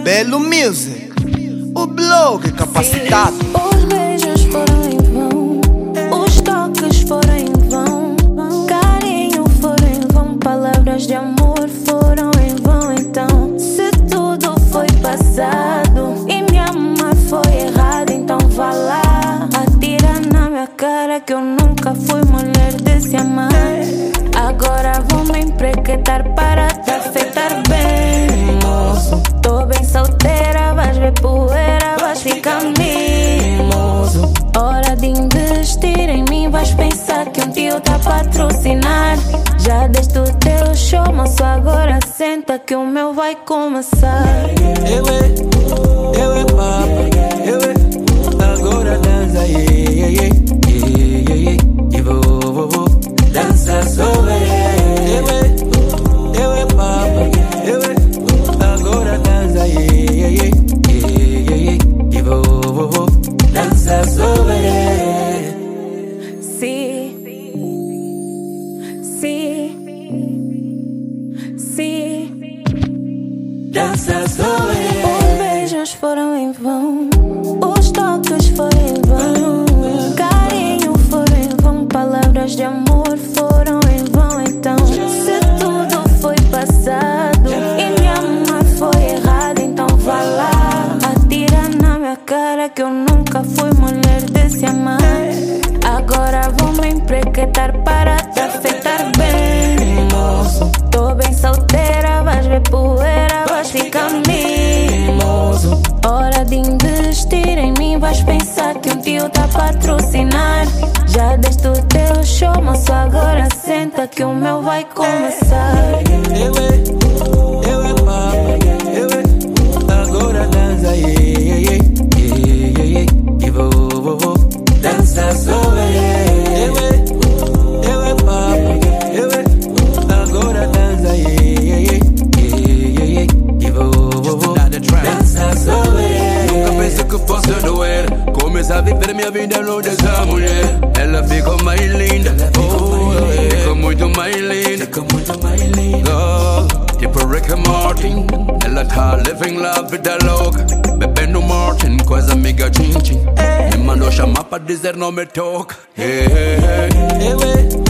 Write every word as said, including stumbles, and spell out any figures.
Belo Music, o blog capacitado. Os beijos foram em vão, os toques foram em vão, carinho foram em vão, palavras de amor foram em vão. Então, se tudo foi passado e me amar foi errado, então vá lá, atira na minha cara que eu nunca fui mulher de se amar. Agora vou me emprequetar para te afetar bem, moço. Tô bem solteira, vais ver poeira, vais ficar mimoso. Hora de investir em mim, vais pensar que um tio tá a patrocinar. Já deste o teu show, moço, agora senta que o meu vai começar. Eu é, eu é papa, eu é, agora dança, yeah, yeah, yeah, yeah, yeah, e vou, vou, vou, dança sobre. Eu é, eu é papa, eu é, agora dança, yeah, yeah, yeah, yeah, yeah, e vou, vou, vou, dança sobre. Sim, sim, sim, dança sobre. os beijos foram em vão, os toques foram em vão, carinho foram em vão, palavras de amor foram em vão. Então, se tudo foi passado e me amar foi errado, então vá lá, atira na minha cara que eu nunca fui mulher de se amar. Agora vou me emprequetar para te afetar bem, moço. Tô bem solteira, vais ver poeira, vais ficar mimoso. Hora de investir em mim, vais pensar que um tio tá a patrocinar. Já deste o teu show, moço, agora senta que o meu vai começar. Eu é, eu é papa, eu é, agora dança, yeah, yeah, yeah, yeah, yeah, e vou, vou, vou, dança sobre. Eu é, eu é papa, eu é, agora dança, yeah, yeah, yeah, yeah, yeah, e vou, vou, vou, dança sobre. Nunca pensei que fosse doer, começar a viver minha vida longe dessa mulher. Ela ficou mais linda, oh, ficou muito mais linda, ficou muito mais linda. Oh, tipo Rick and Martin, ela tá living la vida louca, bebendo Martin com as amigas chin-chin. Me mandou chamar pra dizer não me toca. Hey, hey, hey. Eu é,